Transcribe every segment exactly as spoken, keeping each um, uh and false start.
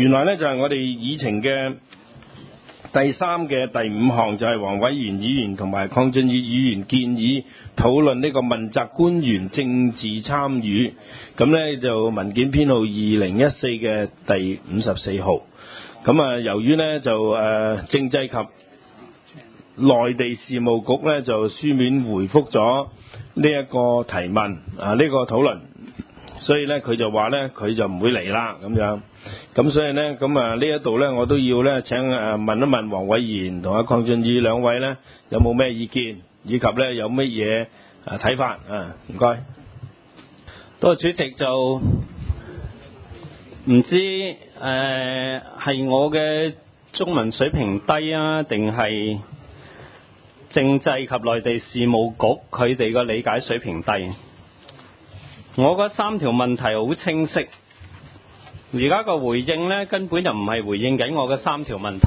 原來呢，就係我哋議程嘅第三嘅第五項，就係黃偉賢議員同埋鄺俊宇議員建議討論呢個問責官員政治參與。咁呢，就文件編號二零一四嘅第五十四號。咁啊，由於呢，就誒、呃、政制及內地事務局呢，就書面回覆咗呢一個提問啊，呢、這個討論，所以呢，佢就話呢，佢就唔會嚟啦咁樣。咁所以呢，咁啊呢一度呢，我都要呢請誒問一問黃偉賢同阿鄺俊宇兩位呢，有冇咩意見，以及呢有乜嘢誒睇法啊？唔該。 多謝主席，就唔知誒係、呃、我嘅中文水平低啊，定係政制及內地事務局佢哋個理解水平低？我嗰三條問題好清晰。而家個回應呢，根本就唔係回應緊我嘅三條問題。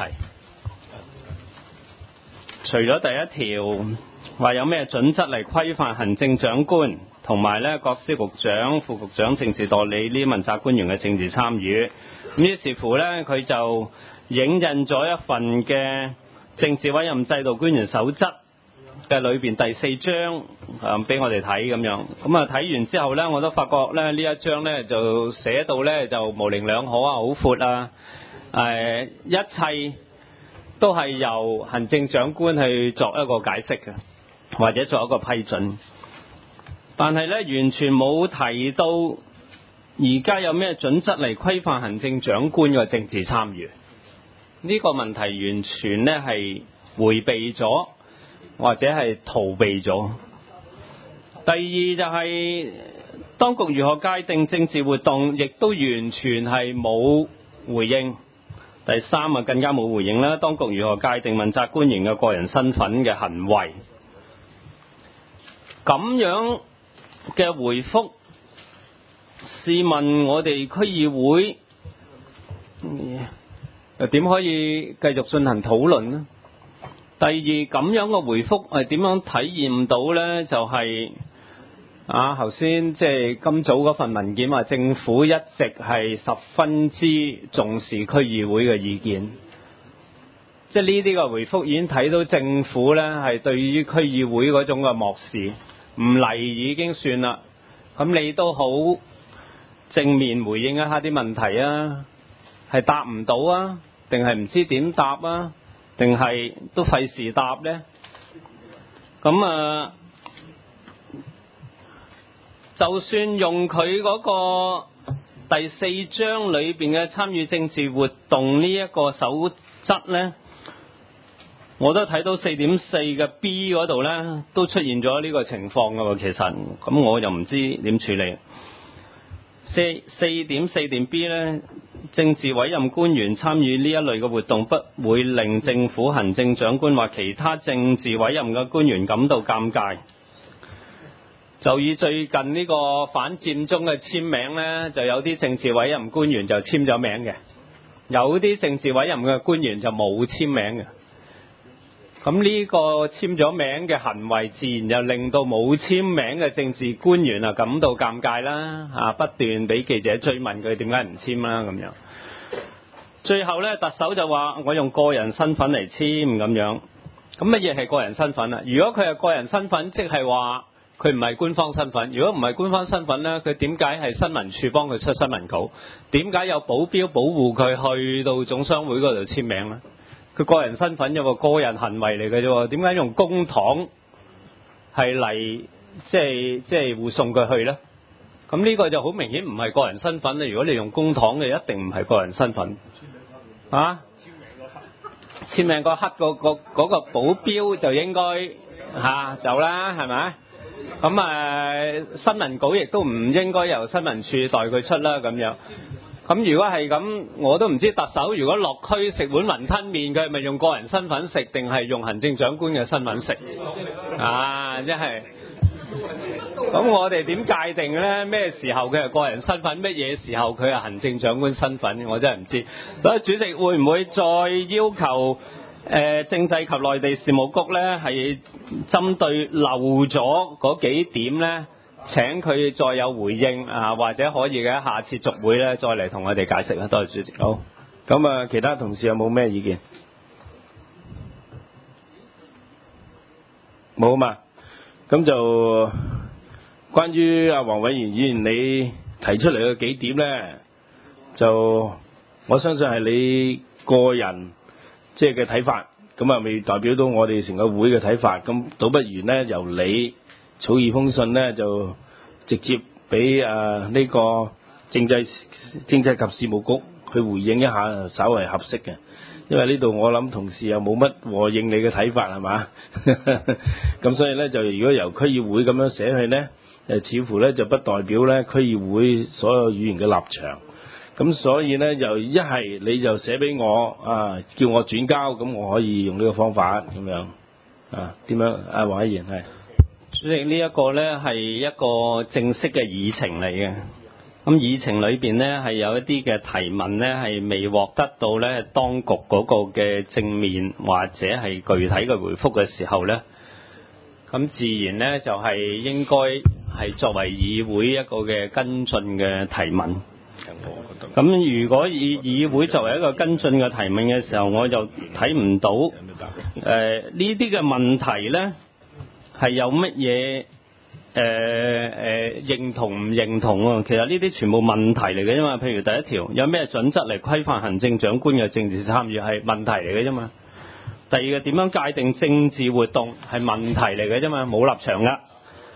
除咗第一條話有咩準則嚟規範行政長官同埋呢各司局長、副局長、政治代理呢啲問責官員嘅政治參與，咁於是乎呢，佢就影印咗一份嘅政治委任制度官員守則嘅裏邊第四章誒俾我哋睇咁樣。咁啊睇完之後呢，我都發覺咧呢一章呢就寫到呢就模棱兩可啊，好闊啊，誒一切都係由行政長官去作一個解釋嘅，或者作一個批准，但係呢完全冇提到而家有咩準則嚟規範行政長官嘅政治參與。呢個問題完全呢係迴避咗，或者係逃避咗。第二就係、是、當局如何界定政治活動，亦都完全係冇回應。第三啊，更加冇回應啦。當局如何界定問責官員嘅個人身份嘅行為？咁樣嘅回覆，試問我哋區議會又點可以繼續進行討論呢？第二，咁樣嘅回覆係點樣體驗到呢？就係、是、啊，頭先即係今早嗰份文件話，政府一直係十分之重視區議會嘅意見。即係呢啲嘅回覆已經睇到政府呢係對於區議會嗰種嘅漠視，唔嚟已經算啦。咁你都好正面回應一下啲問題啊，係答唔到啊，定係唔知點答啊？定係都費事答呢？咁啊，就算用佢嗰個第四章裏邊嘅參與政治活動呢一個守則呢，我都睇到四點四嘅 B 嗰度呢，都出現咗呢個情況噶喎。其實，咁我又唔知點處理。四四點四點 B 呢，政治委任官員參與呢一類嘅活動，不會令政府行政長官或其他政治委任嘅官員感到尷尬。就以最近呢個反佔中嘅簽名呢，就有啲政治委任官員就簽咗名嘅，有啲政治委任嘅官員就冇簽名嘅。咁呢個簽咗名嘅行為，自然就令到冇簽名嘅政治官員啊感到尷尬啦，啊不斷俾記者追問佢點解唔簽啦咁樣。最後呢，特首就話我用個人身份嚟簽咁樣。咁乜嘢係個人身份啊？如果佢係個人身份，即係話佢唔係官方身份。如果唔係官方身份呢，佢點解係新聞處幫佢出新聞稿？點解有保鏢保護佢去到總商會嗰度簽名呢？佢個人身份有個個人行為嚟嘅啫，點解用公帑係嚟即係即係護送佢去呢？咁呢個就好明顯唔係個人身份啦。如果你用公帑嘅，一定唔係個人身份。啊？簽名嗰刻嗰個嗰個保鏢就應該嚇走啦，係咪？咁誒新聞稿亦都唔應該由新聞處代佢出啦，咁樣。咁如果係咁，我都唔知特首如果落區食碗雲吞麵，佢係咪用個人身份食，定係用行政長官嘅身份食？啊，真係。咁我哋點界定呢？咩時候佢係個人身份，乜嘢時候佢係行政長官身份？我真係唔知。所以主席會唔會再要求誒、呃、政制及內地事務局呢係針對漏咗嗰幾點呢？請佢再有回應啊，或者可以嘅下次續會咧，再嚟同我哋解釋啊。多謝主席。好。 咁啊，其他同事有冇咩意見？冇嘛？咁就關於阿黃偉源議員你提出嚟嘅幾點咧，就我相信係你個人即係嘅睇法，咁啊未代表到我哋成個會嘅睇法。咁倒不如咧由你草擬封信咧，就直接俾誒呢個政制政制及事務局去回應一下，稍為合適嘅。因為呢度我諗同事又冇乜和應你嘅睇法係嘛，咁所以咧就如果由區議會咁樣寫去呢，誒似乎咧就不代表咧區議會所有議員嘅立場。咁所以咧就一係你就寫俾我啊，叫我轉交，咁我可以用呢個方法咁樣啊？點樣？阿黃議員係主席，呢一個咧係一個正式嘅議程嚟嘅。咁議程裏邊呢，係有一啲嘅提問呢，係未獲得到呢當局嗰個嘅正面或者係具體嘅回覆嘅時候呢，咁自然呢，就係應該係作為議會一個嘅跟進嘅提問。咁如果以議會作為一個跟進嘅提問嘅時候，我就睇唔到誒呢啲嘅問題呢係有乜嘢？誒誒、呃、認同唔認同啊？其實呢啲全部問題嚟嘅啫嘛。譬如第一條，有咩準則嚟規範行政長官嘅政治參與係問題嚟嘅啫嘛。第二個，點樣界定政治活動係問題嚟嘅啫嘛，冇立場噶。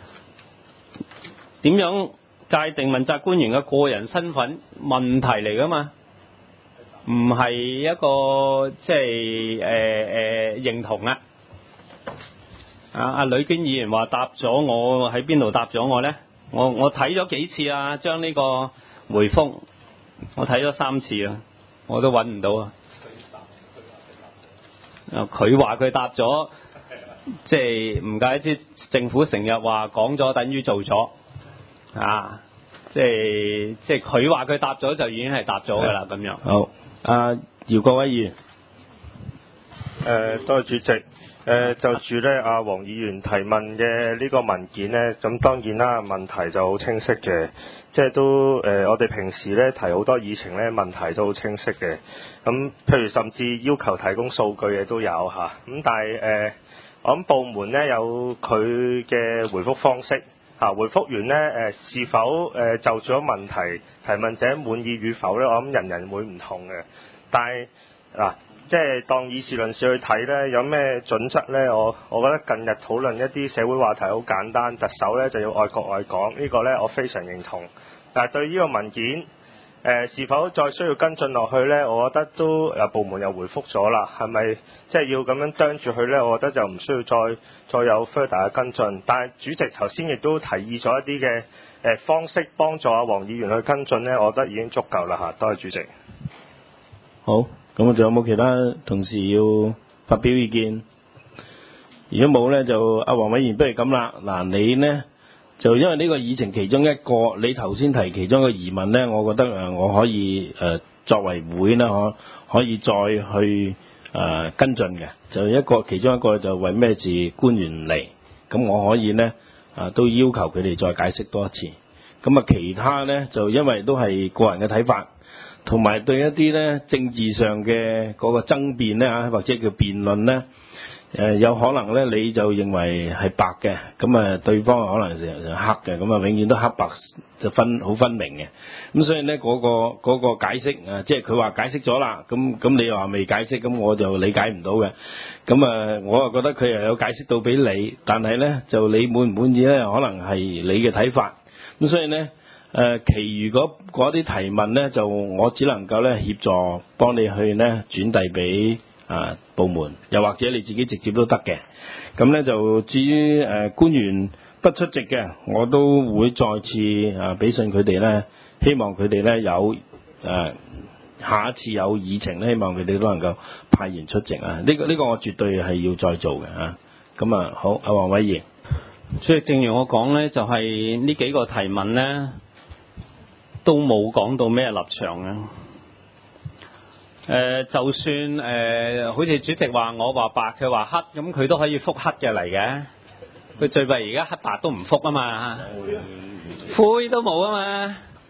點樣界定問責官員嘅個人身份問題嚟噶嘛？唔係一個即係誒誒認同啊。啊！阿呂娟議員話答咗我喺邊度答咗我呢？我我睇咗幾次啊，將呢個回覆我睇咗三次啊，我都揾唔到啊。佢話佢答咗，即係唔怪之政府成日話講咗等於做咗啊！即係即係佢話佢答咗就已經係答咗㗎啦，咁樣。 好，阿姚國威議員。 誒，多謝主席。誒、呃、就住咧，阿黃議員提問嘅呢個文件呢，咁當然啦，問題就好清晰嘅，即係都誒、呃，我哋平時咧提好多議程咧，問題都好清晰嘅。咁譬如甚至要求提供數據嘅都有嚇，咁但係誒、呃，我諗部門咧有佢嘅回覆方式嚇、啊，回覆完呢，誒、呃、是否誒、呃、就住咗問題提問者滿意與否咧，我諗人人會唔同嘅，但係嗱。啊即係當以事論事去睇呢，有咩準則呢？我我覺得近日討論一啲社會話題好簡單，特首呢就要愛國愛港，呢、這個呢我非常認同。但係對呢個文件誒、呃、是否再需要跟進落去呢？我覺得都有部門又回覆咗啦，係咪即係要咁樣啄住佢呢？我覺得就唔需要再再有 further 嘅跟進。但係主席頭先亦都提議咗一啲嘅誒方式幫助阿黃議員去跟進呢，我覺得已經足夠啦嚇。多謝主席。 好。咁我仲有冇其他同事要發表意見？如果冇咧，就阿黃偉源不如咁啦。嗱，你呢，就因為呢個議程其中一個，你頭先提其中一個疑問咧，我覺得誒我可以誒、呃、作為會呢，可可以再去誒、呃、跟進嘅。就一個其中一個就為咩字官員嚟，咁我可以呢，啊、呃、都要求佢哋再解釋多一次。咁啊其他呢，就因為都係個人嘅睇法。同埋對一啲咧政治上嘅嗰個爭辯咧嚇，或者叫辯論咧，誒、呃、有可能咧你就認為係白嘅，咁啊對方可能係黑嘅，咁啊永遠都黑白就分好分明嘅。咁所以咧嗰、嗰個嗰個解釋啊，即係佢話解釋咗啦，咁咁你又話未解釋，咁我就理解唔到嘅。咁啊，我又覺得佢又有解釋到俾你，但係咧就你滿唔滿意咧，可能係你嘅睇法。咁所以咧。誒、呃，其餘嗰啲提問呢，就我只能夠咧協助幫你去呢轉遞俾啊部門，又或者你自己直接都得嘅。咁呢，就至於誒、呃、官員不出席嘅，我都會再次啊俾信佢哋呢，希望佢哋呢有誒、呃、下一次有議程呢，希望佢哋都能夠派員出席啊！呢、這個呢、這個我絕對係要再做嘅啊！咁啊好，阿黃偉源， 所以正如我講呢，就係、是、呢幾個提問呢。都冇講到咩立場啊！誒、呃，就算誒、呃，好似主席話我話白，佢話黑，咁佢都可以覆黑嘅嚟嘅。佢最弊而家黑白都唔覆啊嘛，灰都冇啊嘛。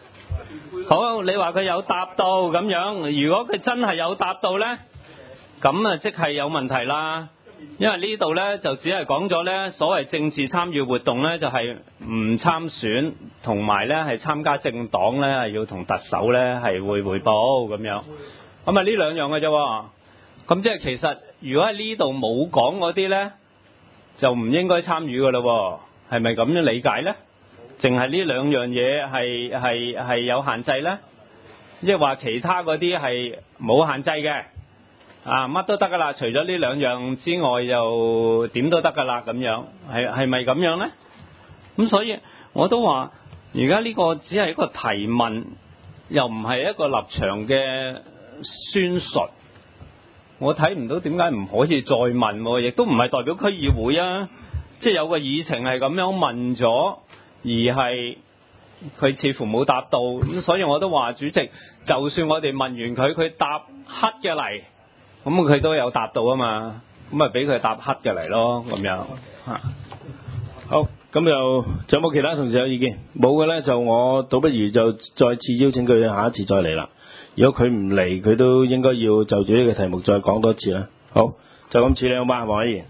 好，你話佢有答到咁樣，如果佢真係有答到呢，咁啊即係有問題啦。因為呢度呢，就只係講咗呢所謂政治參與活動呢，就係唔參選，同埋呢係參加政黨呢，係要同特首呢係會匯報咁樣。咁啊呢兩樣嘅啫。咁即係其實如果喺呢度冇講嗰啲呢，就唔應該參與噶咯。係咪咁樣理解呢？淨係呢兩樣嘢係係係有限制呢？即係話其他嗰啲係冇限制嘅。啊，乜都得噶啦，除咗呢兩樣之外，又點都得噶啦，咁樣係係咪咁樣呢？咁所以我都話，而家呢個只係一個提問，又唔係一個立場嘅宣述。我睇唔到點解唔可以再問，亦都唔係代表區議會啊，即係有個議程係咁樣問咗，而係佢似乎冇答到，咁所以我都話主席，就算我哋問完佢，佢答黑嘅嚟。咁佢都有答到啊嘛，咁咪俾佢答黑嘅嚟咯，咁樣嚇。 好，咁就仲有冇其他同事有意見？冇嘅咧，就我倒不如就再次邀請佢下一次再嚟啦。如果佢唔嚟，佢都應該要就住呢個題目再講多次啦。好，就咁處理好嗎，黃委員？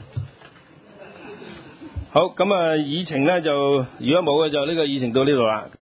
好，咁啊，議程咧就如果冇嘅就呢個議程到呢度啦。